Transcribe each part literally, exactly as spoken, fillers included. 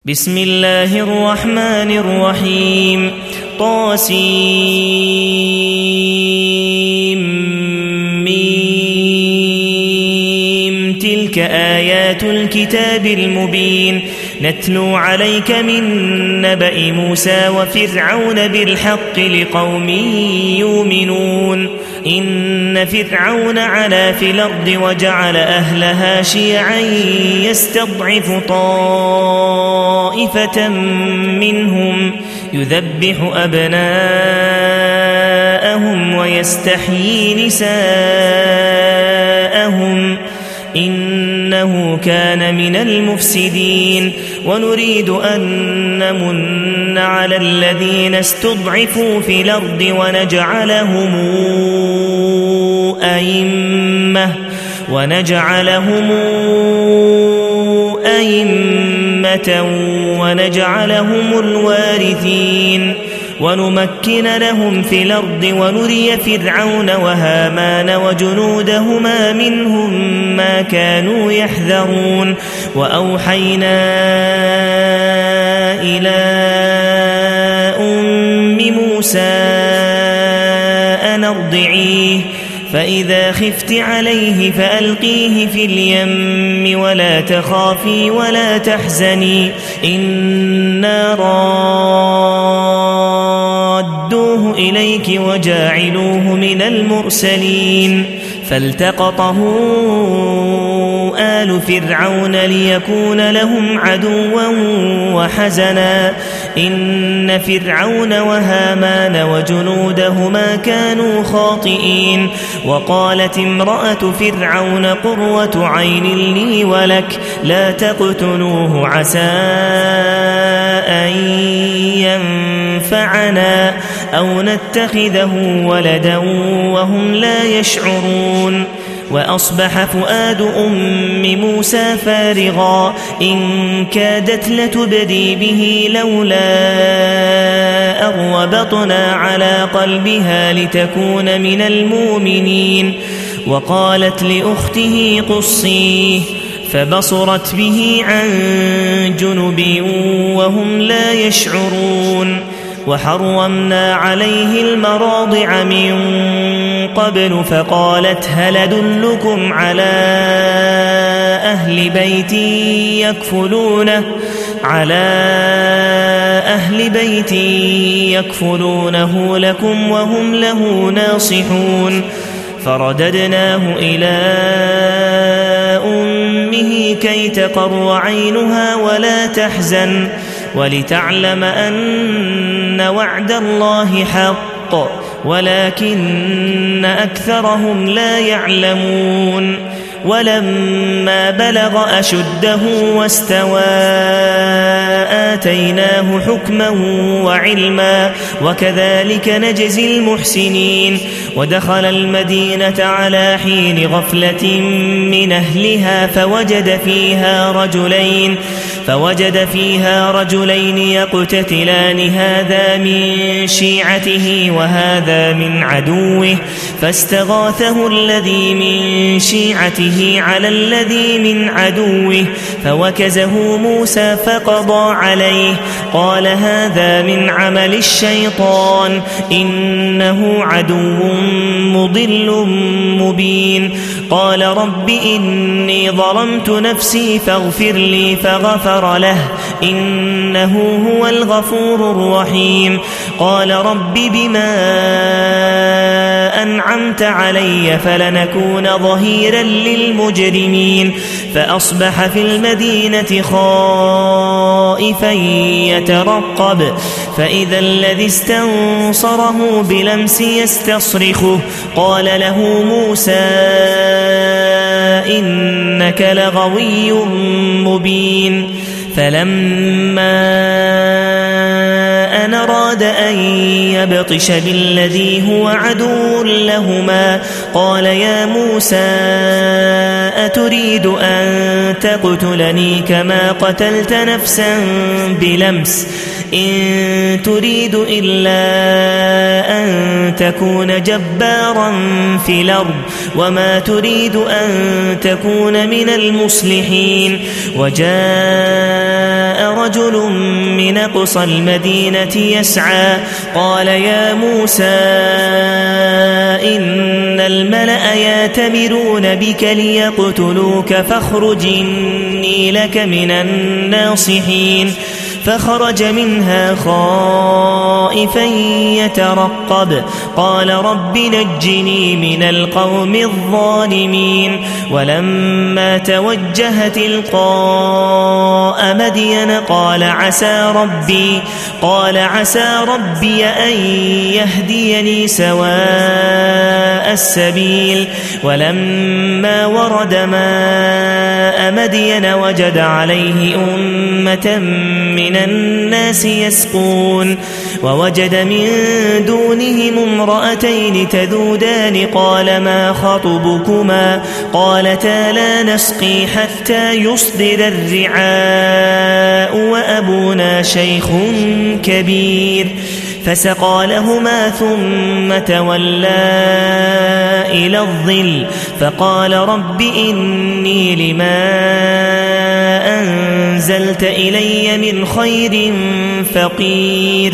بسم الله الرحمن الرحيم طاسيم تلك آيات الكتاب المبين نتلو عليك من نبأ موسى وفرعون بالحق لقوم يؤمنون إن فرعون علا في الأرض وجعل أهلها شيعا يستضعف طائفة منهم يذبح أبناءهم ويستحيي نساءهم إنه كان من المفسدين ونريد أن نمن على الذين استضعفوا في الأرض ونجعلهم أئمة ونجعلهم أئمة ونجعلهم الوارثين ونمكن لهم في الأرض ونري فرعون وهامان وجنودهما منهم ما كانوا يحذرون وأوحينا إلى أم موسى أن ارضعيه فإذا خفت عليه فألقيه في اليم ولا تخافي ولا تحزني إنا رادوه إليك وجاعلوه من المرسلين فالتقطه آل فرعون ليكون لهم عدوا وحزنا إن فرعون وهامان وجنودهما كانوا خاطئين وقالت امرأة فرعون قرة عين لي ولك لا تقتلوه عسى أن ينفعنا أو نتخذه ولدا وهم لا يشعرون وأصبح فؤاد أم موسى فارغا إن كادت لتبدي به لولا أربطنا على قلبها لتكون من المؤمنين وقالت لأخته قصيه فبصرت به عن جنب وهم لا يشعرون وحرمنا عليه المراضع من قبل فقالت هل أدلكم على أهل بيت يكفلونه على أهل بيت يكفلونه لكم وهم له ناصحون فرددناه إلى أمه كي تقر عينها ولا تحزن ولتعلم أن وعد الله حق ولكن أكثرهم لا يعلمون ولما بلغ أشده واستوى آتيناه حكما وعلما وكذلك نجزي المحسنين ودخل المدينة على حين غفلة من أهلها فوجد فيها رجلين فوجد فيها رجلين يقتتلان هذا من شيعته وهذا من عدوه فاستغاثه الذي من شيعته على الذي من عدوه فوكزه موسى فقضى عليه قال هذا من عمل الشيطان إنه عدو مضل مبين قال رب إني ظلمت نفسي فاغفر لي فغفر له إنه هو الغفور الرحيم قال رب بما أنعمت علي فلنكون ظهيرا للمجرمين فأصبح في المدينة خائفا يترقب فإذا الذي استنصره بلمس يستصرخه قال له موسى إنك لغوي مبين فلما أن أراد أن يبطش بالذي هو عدو لهما قال يا موسى أتريد أن تقتلني كما قتلت نفسا بلمس إن تريد إلا أن تكون جبارا في الأرض وما تريد أن تكون من المصلحين. وجاء رجل من أقصى المدينة يسعى قال يا موسى إن الملأ يأتمرون بك ليقتلوك فاخرج إني لك من الناصحين. فخرج منها خائفا يترقب قال رب نجني من القوم الظالمين. ولما توجه تلقاء مدين قال عسى ربي قال عسى ربي أن يهديني سواء السبيل. ولما ورد ماء مدين وجد عليه أمة من الناس يسقون ووجد من دونهم امرأتين تذودان قال ما خطبكما قالتا لا نسقي حتى يصدر الرعاء وأبونا شيخ كبير. فسقى لهما ثم تولى إلى الظل فقال رب إني لما أنزلت إلي من خير فقير.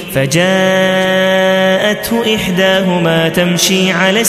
فجاءته إحداهما تمشي على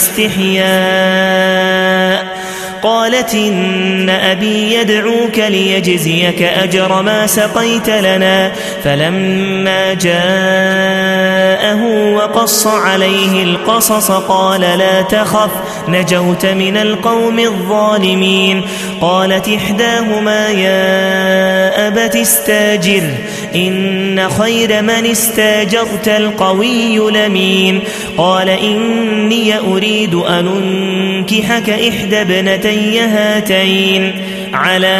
استحياء قالت إن أبي يدعوك ليجزيك أجر ما سقيت لنا. فلما جاءه وقص عليه القصص قال لا تخف نجوت من القوم الظالمين. قالت إحداهما يا أبت استاجر إن خير من استاجرت القوي لمين. قال إني أريد أن أنكحك إحدى ابنتي هاتين على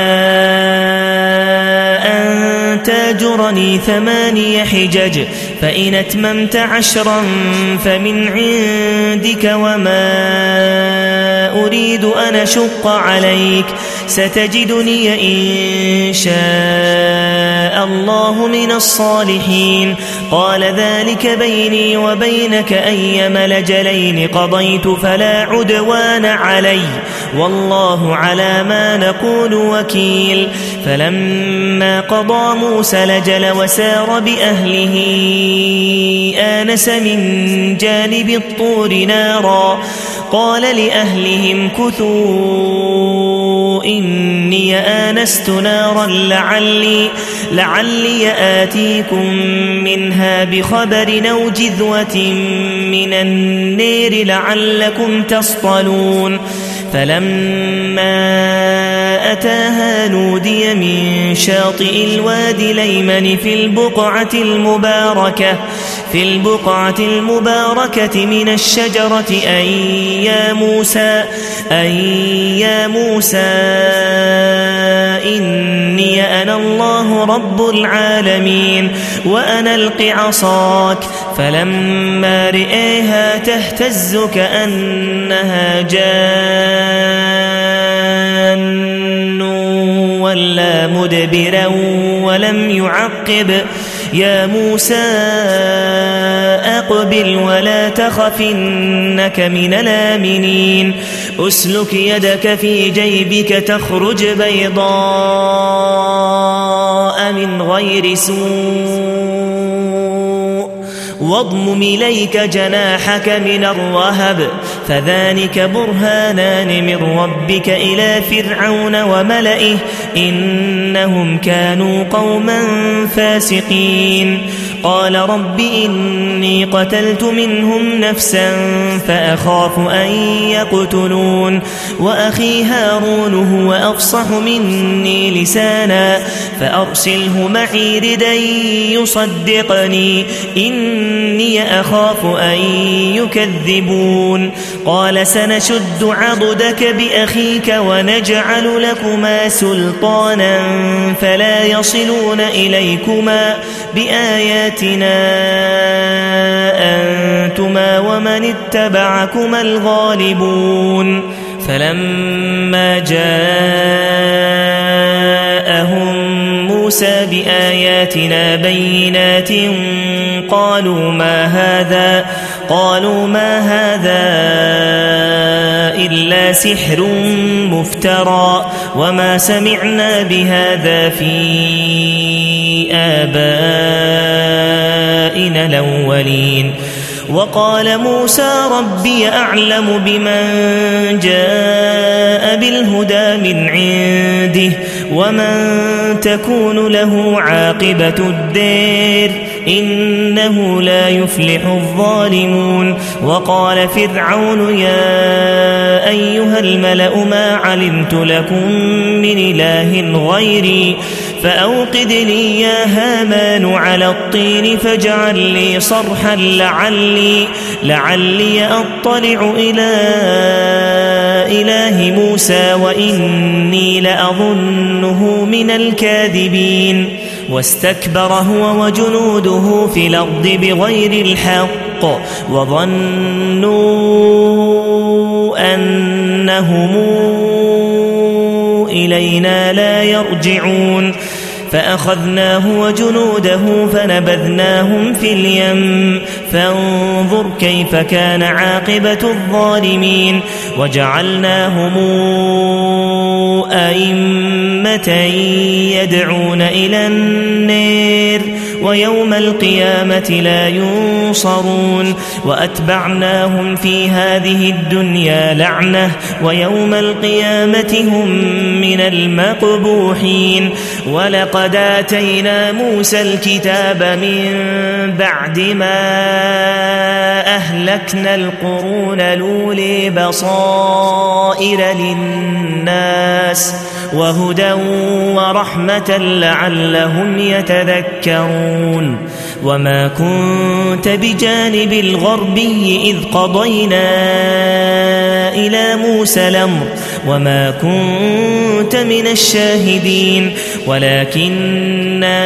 أن تاجرني ثماني حجج فإن أتممت عشرا فمن عندك وما أريد أن أشق عليك ستجدني إن شاء الله من الصالحين. قال ذلك بيني وبينك أيما الأجلين قضيت فلا عدوان علي والله على ما نقول وكيل. فلما قضى موسى الأجل وسار بأهله آنس من جانب الطور نارا قال لأهلهم كثوا إني آنست نارا لعلي, لعلي آتيكم منها بخبر أو جذوة من النير لعلكم تصطلون. فلما أتاها نودي من شاطئ الوادي الأيمن في البقعة المباركة في البقعة المباركة من الشجرة أن يا موسى أن يا موسى إني أنا الله رب العالمين وأنا ألق عصاك. فلما رئيها تهتز كأنها جان ولا مدبرا ولم يعقب يا موسى أقبل ولا تخف إنك من الآمنين. أسلك يدك في جيبك تخرج بيضاء من غير سوء واضمم إليك جناحك من الرهب فذلك برهانان من ربك إلى فرعون وملئه إنهم كانوا قوما فاسقين. قال رب إني قتلت منهم نفسا فأخاف أن يقتلون وأخي هارون هو أفصح مني لسانا فأرسله معي ردا يصدقني إني أخاف أن يكذبون. قال سنشد عضدك بأخيك ونجعل لكما سلطانا فلا يصلون إليكما بآياتنا أنتما ومن اتبعكما الغالبون. فلما جاءهم موسى بآياتنا بينات قالوا ما هذا قالوا ما هذا إلا سحر مفترى وما سمعنا بهذا في آبائنا الأولين. وقال موسى ربي أعلم بمن جاء بالهدى من عنده ومن تكون له عاقبة الدير إنه لا يفلح الظالمون. وقال فرعون يا أيها الملأ ما علمت لكم من إله غيري فأوقد لي يا هامان على الطين فاجعل لي صرحا لعلي, لعلي أطلع إلى إله موسى وإني لأظنه من الكاذبين. واستكبر هو وجنوده في الأرض بغير الحق وظنوا أنهم إلينا لا يرجعون فأخذناه وجنوده فنبذناهم في اليم فانظر كيف كان عاقبة الظالمين. وجعلناهم أئمة يدعون إلى النار ويوم القيامة لا ينصرون. وأتبعناهم في هذه الدنيا لعنة ويوم القيامة هم من المقبوحين. ولقد آتينا موسى الكتاب من بعد ما أهلكنا القرون الأولي بصائر للناس وهدى ورحمة لعلهم يتذكرون. وما كنت بجانب الغربي إذ قضينا إلى موسى الأمر وما كنت من الشاهدين ولكننا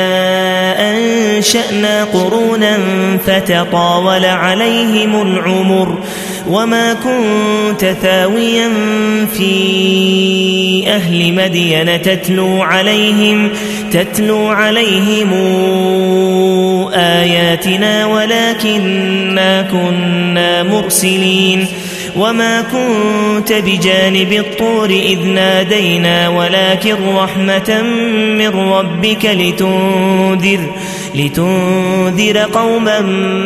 أنشأنا قرونا فتطاول عليهم العمر وما كنت ثاويا في أهل مدين تتلو عليهم تتلو عليهم آياتنا ولكننا كنا مرسلين. وما كنت بجانب الطور إذ نادينا ولكن رحمة من ربك لتنذر, لتنذر قوما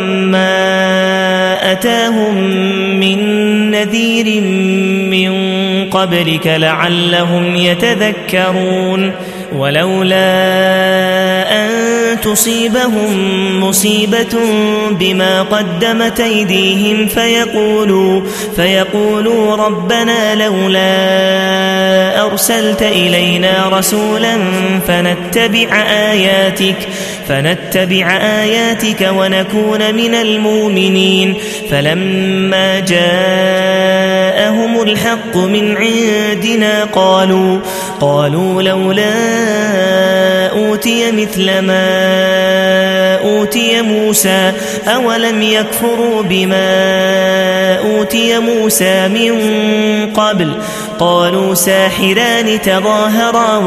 ما أتاهم من نذير من قبلك لعلهم يتذكرون. ولولا أن تصيبهم مصيبة بما قدمت أيديهم فيقولوا, فيقولوا ربنا لولا أرسلت إلينا رسولا فنتبع آياتك, فنتبع آياتك ونكون من المؤمنين. فلما جاءهم الحق من عندنا قالوا, قالوا لولا أوتي مثل ما أوتي موسى أولم يكفروا بما أوتي موسى من قبل قالوا ساحران تظاهرا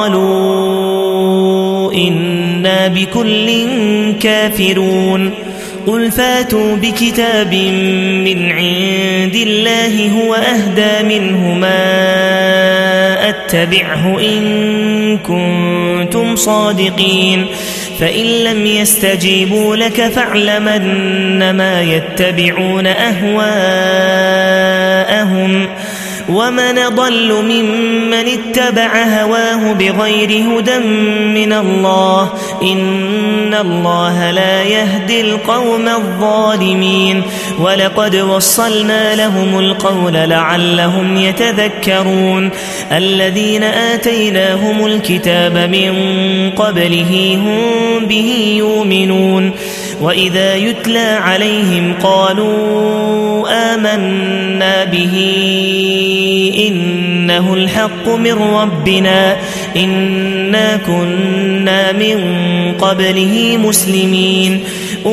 وقالوا إنا بكل كافرون. قل فاتوا بكتاب من عند الله هو أهدى منهما أتبعه إن كنتم صادقين. فإن لم يستجيبوا لك فاعلم أنما يتبعون أهواءهم ومن ضل ممن اتبع هواه بغير هدى من الله إن الله لا يهدي القوم الظالمين. ولقد وصلنا لهم القول لعلهم يتذكرون. الذين آتيناهم الكتاب من قبله هم به يؤمنون. وإذا يتلى عليهم قالوا آمنا به إنه الحق من ربنا إنا كنا من قبله مسلمين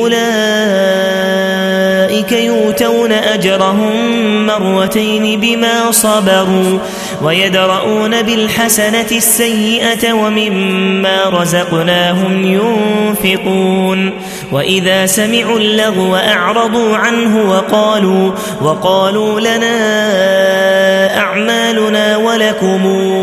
أولئك يؤتون أجرهم مرتين بما صبروا ويدرؤون بالحسنة السيئة ومما رزقناهم ينفقون وإذا سمعوا اللغو أعرضوا عنه وقالوا, وقالوا لنا أعمالنا ولكم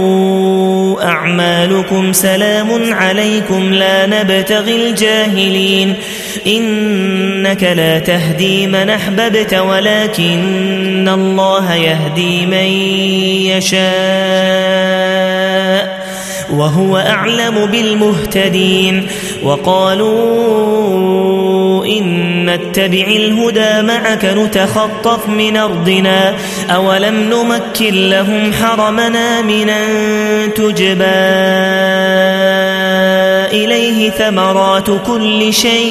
أعمالكم سلام عليكم لا نبتغي الجاهلين إنك لا تهدي من أحببت ولكن الله يهدي من يشاء وهو أعلم بالمهتدين وقالوا إن نتبع الهدى معك نتخطف من أرضنا أولم نمكن لهم حرمنا من أن تجبى إليه ثمرات كل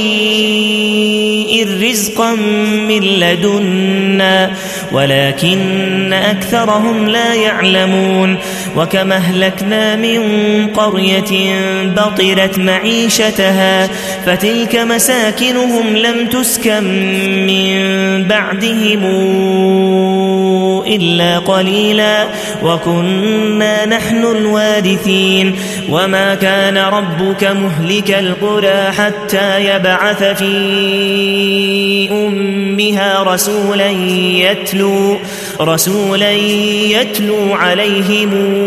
شيء رزقا من لدنا ولكن أكثرهم لا يعلمون وكما أهلكنا من قرية بطرت معيشتها فتلك مساكنهم لم تسكن من بعدهم إلا قليلا وكنا نحن الوارثين وما كان ربك مهلك القرى حتى يبعث في أمها رسولا يتلو, رسولا يتلو عليهم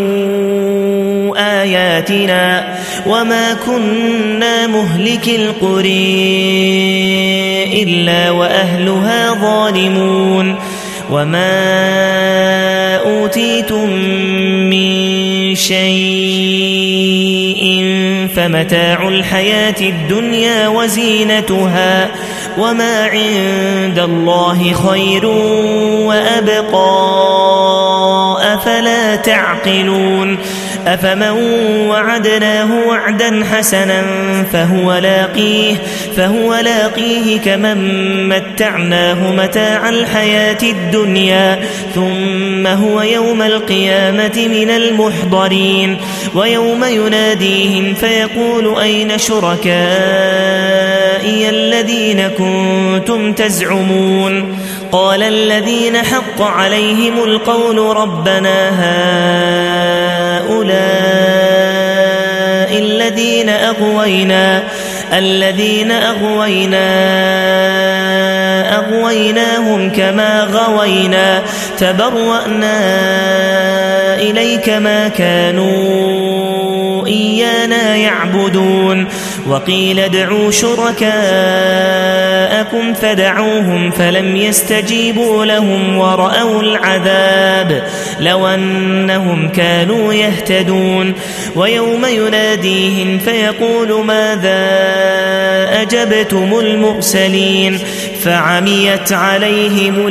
آياتنا وما كنا مهلك القرى إلا وأهلها ظالمون وما أوتيتم من شيء فمتاع الحياة الدنيا وزينتها وما عند الله خير وأبقى أفلا تعقلون أفمن وعدناه وعدا حسنا فهو لاقيه, فهو لاقيه كمن متعناه متاع الحياة الدنيا ثم هو يوم القيامة من المحضرين ويوم يناديهم فيقول أين شركائي الذين كنتم تزعمون قال الذين حق عليهم القول ربنا هؤلاء الذين أغوينا الذين أغوينا أغويناهم كما غوينا تبرأنا إليك ما كانوا إيانا يعبدون وقيل ادعوا شركاءكم فدعوهم فلم يستجيبوا لهم ورأوا العذاب لو أنهم كانوا يهتدون ويوم يناديهم فيقول ماذا أجبتم المرسلين فعميت عليهم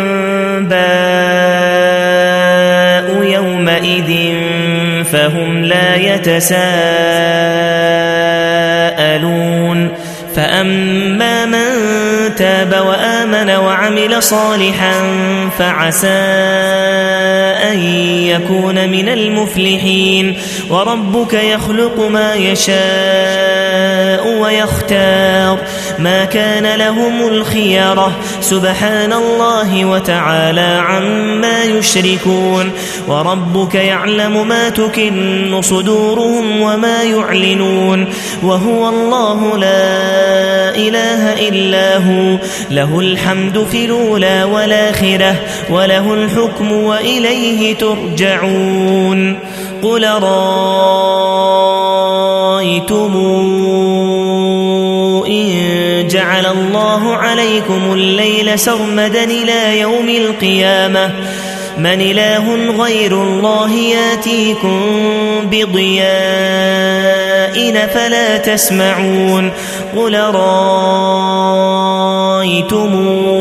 الأنباء يومئذ فهم لا يتساءلون فأما من تاب وآمن وعمل صالحا فعسى أن يكون من المفلحين وربك يخلق ما يشاء ويختار ما كان لهم الخيرة سبحان الله وتعالى عما يشركون وربك يعلم ما تكن صدورهم وما يعلنون وهو الله لا إله إلا هو له الحمد في الأولى والآخرة وله الحكم وإليه ترجعون قل رأيتم إن جعل الله عليكم الليل سرمدا إلى يوم القيامة من إله غير الله ياتيكم بضياء فلا تسمعون قل رأيتم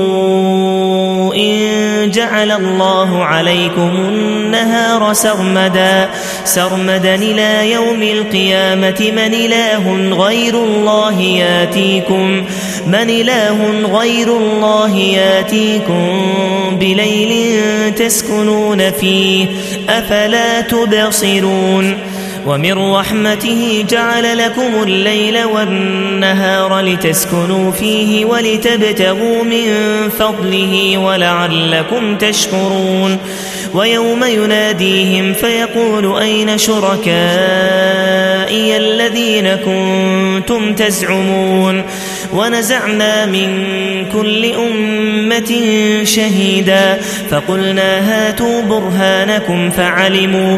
إن جعل الله عليكم النهار سرمدا سرمدا إلى يوم القيامة من إله غير الله ياتيكم من إله غير الله ياتيكم بليل تسكنون فيه أفلا تبصرون ومن رحمته جعل لكم الليل والنهار لتسكنوا فيه ولتبتغوا من فضله ولعلكم تشكرون ويوم يناديهم فيقول أين شركائي الذين كنتم تزعمون ونزعنا من كل أمة شهيدا فقلنا هاتوا برهانكم فعلموا,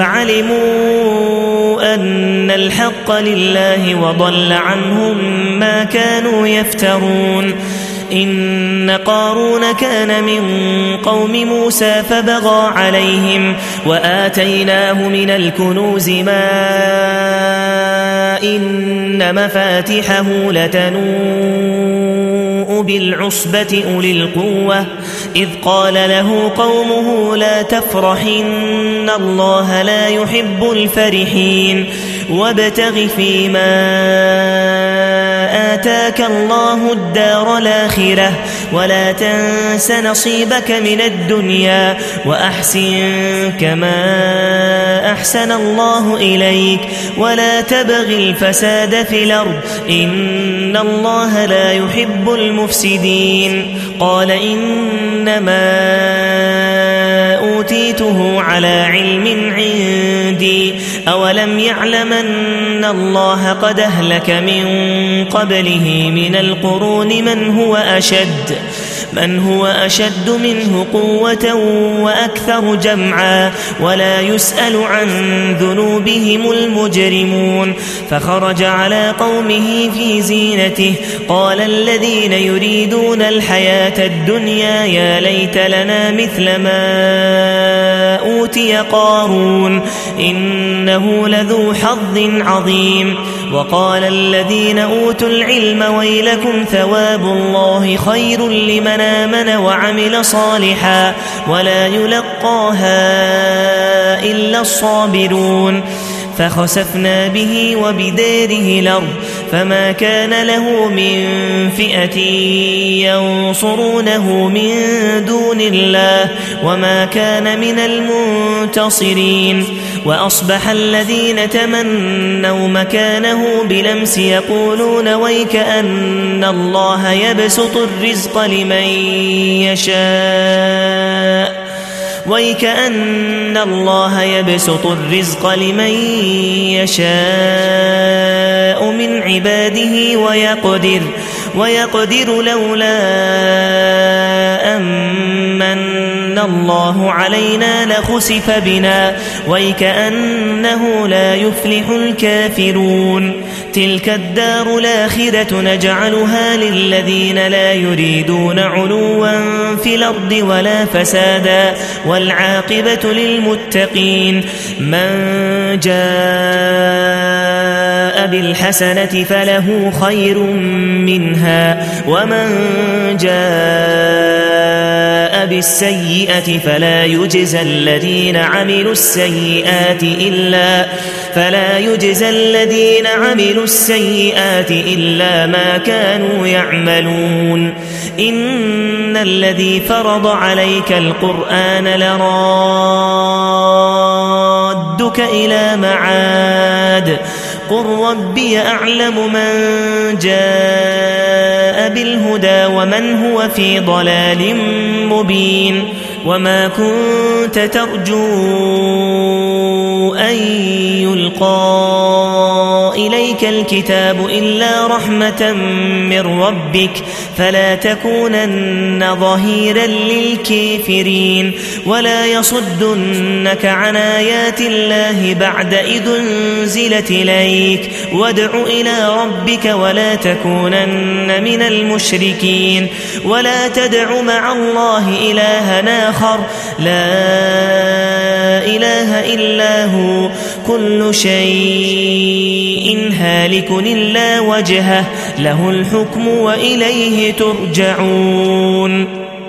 فعلموا أن الحق لله وضل عنهم ما كانوا يفترون إن قارون كان من قوم موسى فبغى عليهم وآتيناه من الكنوز ما إن مفاتحه لتنوء بالعصبة أولي القوة إذ قال له قومه لا تفرح إن الله لا يحب الفرحين وابتغ فيما آتاك الله الدار الآخرة ولا تنس نصيبك من الدنيا وأحسن كما أحسن الله إليك ولا تبغ الفساد في الأرض إن الله لا يحب المفسدين قال إنما أوتيته على علم عندي أولم يعلم أن الله قد أهلك من قبله من القرون من هو أشد من هو أشد منه قوة وأكثر جمعا ولا يسأل عن ذنوبهم المجرمون فخرج على قومه في زينته قال الذين يريدون الحياة الدنيا يا ليت لنا مثل ما أوتي قارون إنه لذو حظ عظيم وقال الذين أوتوا العلم ويلكم ثواب الله خير لمن آمن وعمل صالحا ولا يلقاها إلا الصابرون فخسفنا به وبداره الأرض فما كان له من فئة ينصرونه من دون الله وما كان من المنتصرين وأصبح الذين تمنوا مكانه بلمس يقولون ويكأن الله يبسط الرزق لمن يشاء ويكأن الله يبسط الرزق لمن يشاء من عباده ويقدر ويقدر لولا أمن الله علينا لخسف بنا ويكأنه لا يفلح الكافرون تلك الدار الآخرة نجعلها للذين لا يريدون علوا في الأرض ولا فسادا والعاقبة للمتقين من جاء بالحسنة فله خير منها ومن جاء بالسيئة فلا يجزى الذين عملوا السيئات إلا فلا يجزى الذين عملوا السيئات إلا ما كانوا يعملون إن الذي فرض عليك القرآن لرادك إلى معاد قل ربي أعلم من جاء بالهدى ومن هو في ضلال مبين وما كنت ترجو أن يلقى إليك الكتاب إلا رحمة من ربك فلا تكونن ظهيرا للكافرين ولا يصدنك عن آيات الله بعد إذ انزلت إليك وادع إلى ربك ولا تكونن من المشركين ولا تدع مع الله إلها آخر لا إله إلا هو كل شيء هالك إلا وجهه له الحكم وإليه ترجعون.